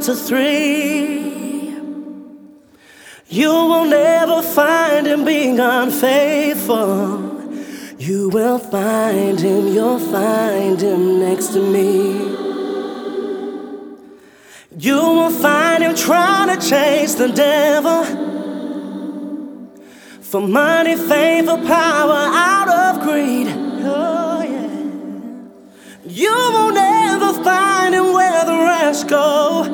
to 3. You will never find him being unfaithful. You will find him, you'll find him next to me. You will find him trying to chase the devil for money, fame, for power, out of greed. Oh yeah. You will never find him where the rest go.